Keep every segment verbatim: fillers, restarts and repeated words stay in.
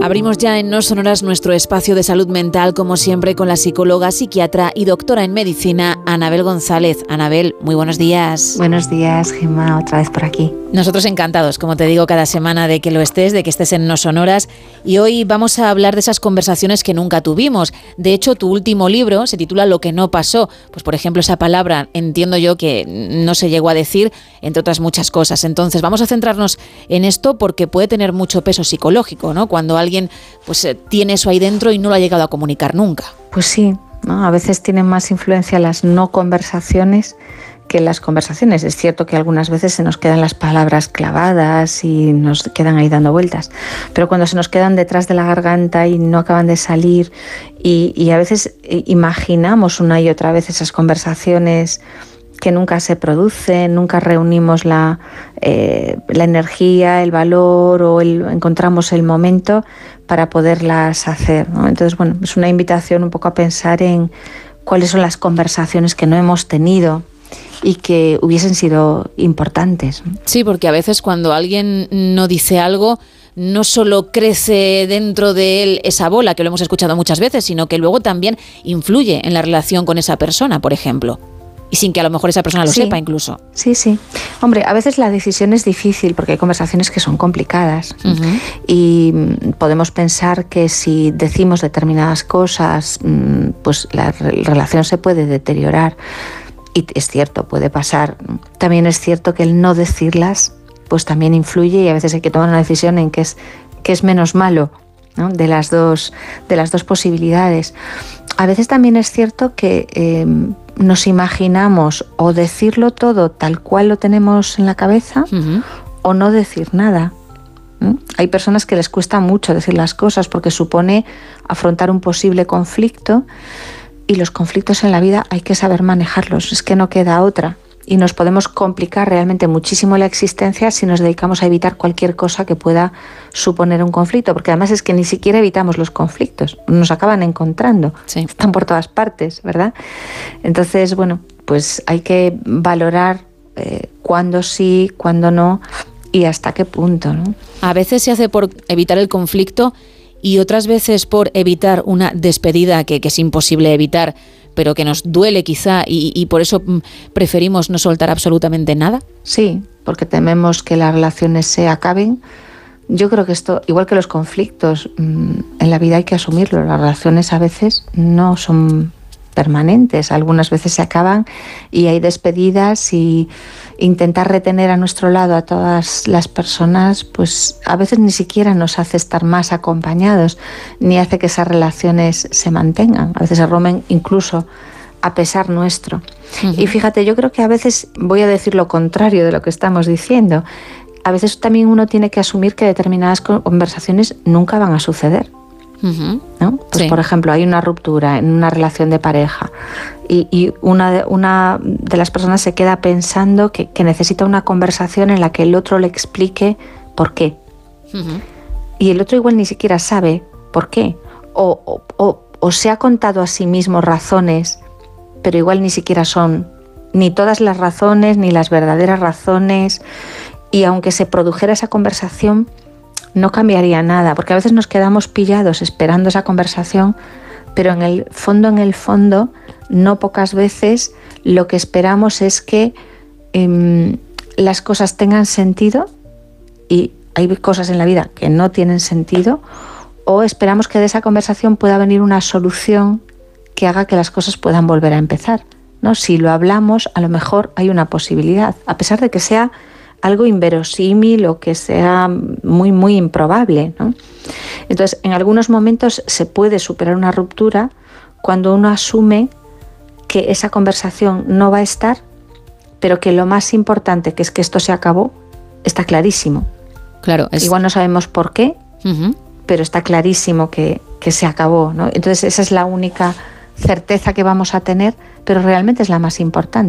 Abrimos ya en No Sonoras nuestro espacio de salud mental, como siempre, con la psicóloga, psiquiatra y doctora en medicina, Anabel González. Anabel, muy buenos días. Buenos días, Gemma, otra vez por aquí. Nosotros encantados, como te digo, cada semana de que lo estés, de que estés en No Sonoras. Y hoy vamos a hablar de esas conversaciones que nunca tuvimos. De hecho, tu último libro se titula Lo que no pasó. Pues, por ejemplo, esa palabra entiendo yo que no se llegó a decir, entre otras muchas cosas. Entonces, vamos a centrarnos en esto porque puede tener mucho peso psicológico, ¿no? Cuando alguien pues tiene eso ahí dentro y no lo ha llegado a comunicar nunca. Pues sí, ¿no? A veces tienen más influencia las no conversaciones que las conversaciones. Es cierto que algunas veces se nos quedan las palabras clavadas y nos quedan ahí dando vueltas, pero cuando se nos quedan detrás de la garganta y no acaban de salir y, y a veces imaginamos una y otra vez esas conversaciones que nunca se producen, nunca reunimos la, eh, la energía, el valor o el, encontramos el momento para poderlas hacer, ¿no? Entonces, bueno, es una invitación un poco a pensar en cuáles son las conversaciones que no hemos tenido y que hubiesen sido importantes. Sí, porque a veces cuando alguien no dice algo, no solo crece dentro de él esa bola, que lo hemos escuchado muchas veces, sino que luego también influye en la relación con esa persona, por ejemplo. Y sin que a lo mejor esa persona lo sí, sepa incluso. Sí, sí. Hombre, a veces la decisión es difícil porque hay conversaciones que son complicadas. Uh-huh. Y podemos pensar que si decimos determinadas cosas, pues la relación se puede deteriorar. Y es cierto, puede pasar. También es cierto que el no decirlas pues también influye y a veces hay que tomar una decisión en que es, que es menos malo, ¿no? de las dos, de las dos posibilidades. A veces también es cierto que eh, nos imaginamos o decirlo todo tal cual lo tenemos en la cabeza, uh-huh, o no decir nada. ¿Mm? Hay personas que les cuesta mucho decir las cosas porque supone afrontar un posible conflicto y los conflictos en la vida hay que saber manejarlos, es que no queda otra. Y nos podemos complicar realmente muchísimo la existencia si nos dedicamos a evitar cualquier cosa que pueda suponer un conflicto, porque además es que ni siquiera evitamos los conflictos, nos acaban encontrando, sí. Están por todas partes, ¿verdad? Entonces, bueno, pues hay que valorar eh, cuándo sí, cuándo no y hasta qué punto, ¿no? A veces se hace por evitar el conflicto y otras veces por evitar una despedida que, que es imposible evitar, pero que nos duele quizá y, y por eso preferimos no soltar absolutamente nada. Sí, porque tememos que las relaciones se acaben. Yo creo que esto, igual que los conflictos, en la vida hay que asumirlo. Las relaciones a veces no son permanentes, algunas veces se acaban y hay despedidas, y intentar retener a nuestro lado a todas las personas pues a veces ni siquiera nos hace estar más acompañados ni hace que esas relaciones se mantengan, a veces se rompen incluso a pesar nuestro. Uh-huh. Y fíjate, yo creo que a veces voy a decir lo contrario de lo que estamos diciendo. A veces también uno tiene que asumir que determinadas conversaciones nunca van a suceder. Uh-huh. ¿No? Pues sí. Por ejemplo, hay una ruptura en una relación de pareja y, y una, de, una de las personas se queda pensando que, que necesita una conversación en la que el otro le explique por qué. Uh-huh. Y el otro igual ni siquiera sabe por qué. O, o, o, o se ha contado a sí mismo razones, pero igual ni siquiera son ni todas las razones, ni las verdaderas razones. Y aunque se produjera esa conversación, no cambiaría nada, porque a veces nos quedamos pillados esperando esa conversación, pero en el fondo, en el fondo, no pocas veces lo que esperamos es que eh, las cosas tengan sentido, y hay cosas en la vida que no tienen sentido, o esperamos que de esa conversación pueda venir una solución que haga que las cosas puedan volver a empezar, ¿no? Si lo hablamos, a lo mejor hay una posibilidad, a pesar de que sea algo inverosímil o que sea muy, muy improbable, ¿no? Entonces, en algunos momentos se puede superar una ruptura cuando uno asume que esa conversación no va a estar, pero que lo más importante, que es que esto se acabó, está clarísimo. Claro, es... Igual no sabemos por qué, uh-huh, pero está clarísimo que, que se acabó, ¿no? Entonces, esa es la única certeza que vamos a tener, pero realmente es la más importante.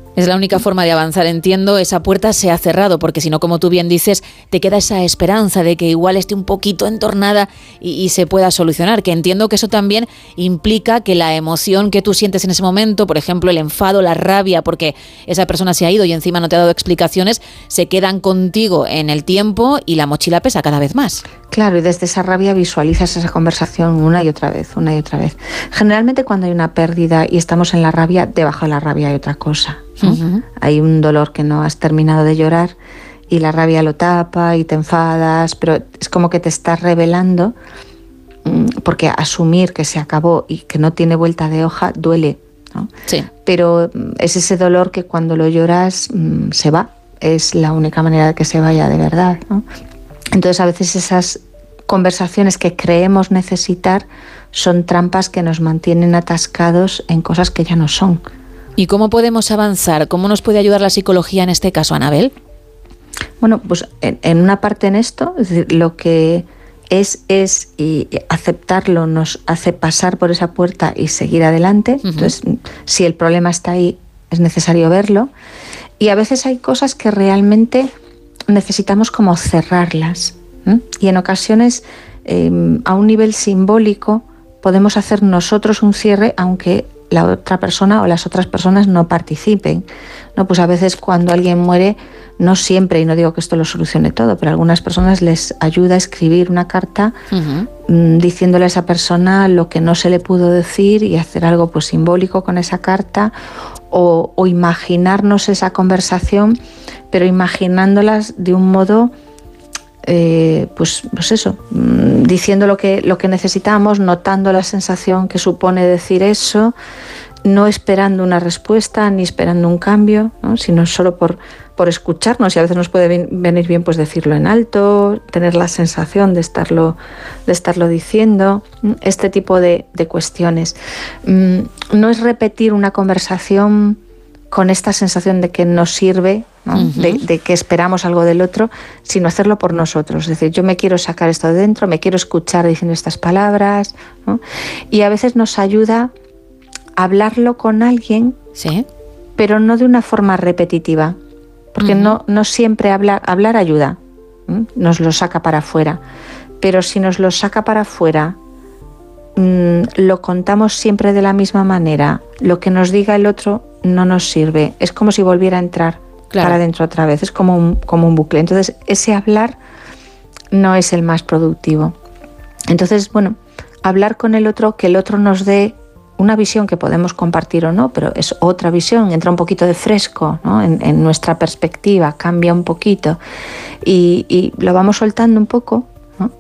Es la única forma de avanzar, entiendo, esa puerta se ha cerrado, porque si no, como tú bien dices, te queda esa esperanza de que igual esté un poquito entornada y, y se pueda solucionar, que entiendo que eso también implica que la emoción que tú sientes en ese momento, por ejemplo, el enfado, la rabia, porque esa persona se ha ido y encima no te ha dado explicaciones, se quedan contigo en el tiempo y la mochila pesa cada vez más. Claro, y desde esa rabia visualizas esa conversación una y otra vez, una y otra vez. Generalmente cuando hay una pérdida y estamos en la rabia, debajo de la rabia hay otra cosa, ¿no? Uh-huh. Hay un dolor que no has terminado de llorar y la rabia lo tapa y te enfadas, pero es como que te estás revelando, porque asumir que se acabó y que no tiene vuelta de hoja duele, ¿no? Sí. Pero es ese dolor que cuando lo lloras se va, es la única manera de que se vaya de verdad, ¿no? Entonces a veces esas conversaciones que creemos necesitar son trampas que nos mantienen atascados en cosas que ya no son. ¿Y cómo podemos avanzar? ¿Cómo nos puede ayudar la psicología en este caso, Anabel? Bueno, pues en, en una parte en esto, es decir, lo que es, es y aceptarlo nos hace pasar por esa puerta y seguir adelante. Uh-huh. Entonces, si el problema está ahí, es necesario verlo. Y a veces hay cosas que realmente necesitamos como cerrarlas, ¿eh? Y en ocasiones eh, a un nivel simbólico podemos hacer nosotros un cierre aunque la otra persona o las otras personas no participen, ¿no? Pues a veces cuando alguien muere, no siempre, y no digo que esto lo solucione todo, pero a algunas personas les ayuda a escribir una carta uh-huh. mmm, diciéndole a esa persona lo que no se le pudo decir y hacer algo pues simbólico con esa carta, o, o imaginarnos esa conversación, pero imaginándolas de un modo eh, pues, pues eso, mmm, diciendo lo que, lo que necesitamos, notando la sensación que supone decir eso, no esperando una respuesta ni esperando un cambio, ¿no? Sino solo por, por escucharnos, y a veces nos puede bien, venir bien pues decirlo en alto, tener la sensación de estarlo, de estarlo diciendo, este tipo de, de cuestiones. No es repetir una conversación con esta sensación de que nos sirve, ¿no? Uh-huh. de, de que esperamos algo del otro, sino hacerlo por nosotros. Es decir, yo me quiero sacar esto de dentro, me quiero escuchar diciendo estas palabras, ¿no? Y a veces nos ayuda hablarlo con alguien, ¿sí? Pero no de una forma repetitiva, porque uh-huh. no, no siempre hablar, hablar ayuda, ¿eh? Nos lo saca para afuera, pero si nos lo saca para afuera, mmm, lo contamos siempre de la misma manera, lo que nos diga el otro no nos sirve, es como si volviera a entrar claro. para adentro otra vez, es como un, como un bucle. Entonces ese hablar no es el más productivo. Entonces, bueno, hablar con el otro, que el otro nos dé una visión que podemos compartir o no, pero es otra visión, entra un poquito de fresco, ¿no? en, en nuestra perspectiva, cambia un poquito y, y lo vamos soltando un poco, ¿no?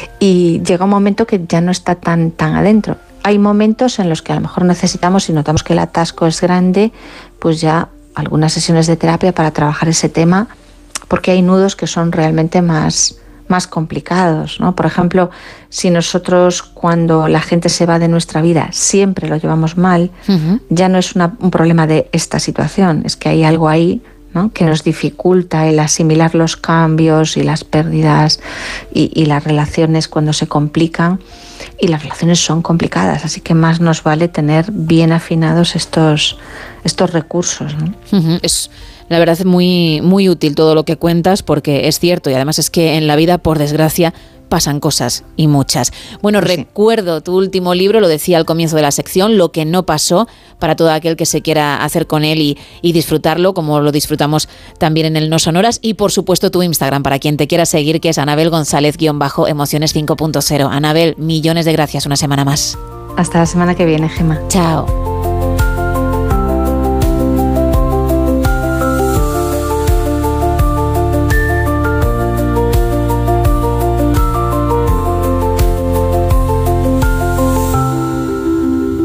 Y llega un momento que ya no está tan, tan adentro. Hay momentos en los que a lo mejor necesitamos, si notamos que el atasco es grande, pues ya algunas sesiones de terapia para trabajar ese tema, porque hay nudos que son realmente más... más complicados, ¿no? Por ejemplo, si nosotros cuando la gente se va de nuestra vida siempre lo llevamos mal, uh-huh. ya no es una, un problema de esta situación, es que hay algo ahí, ¿no? que nos dificulta el asimilar los cambios y las pérdidas y, y las relaciones cuando se complican, y las relaciones son complicadas, así que más nos vale tener bien afinados estos, estos recursos, ¿no? Uh-huh. Es... La verdad es muy, muy útil todo lo que cuentas, porque es cierto, y además es que en la vida, por desgracia, pasan cosas y muchas. Bueno, sí. Recuerdo tu último libro, lo decía al comienzo de la sección, Lo que no pasó, para todo aquel que se quiera hacer con él y, y disfrutarlo, como lo disfrutamos también en el No Sonoras, y por supuesto tu Instagram, para quien te quiera seguir, que es Anabel González guión bajo Emociones cinco punto cero. Anabel, millones de gracias una semana más. Hasta la semana que viene, Gemma. Chao.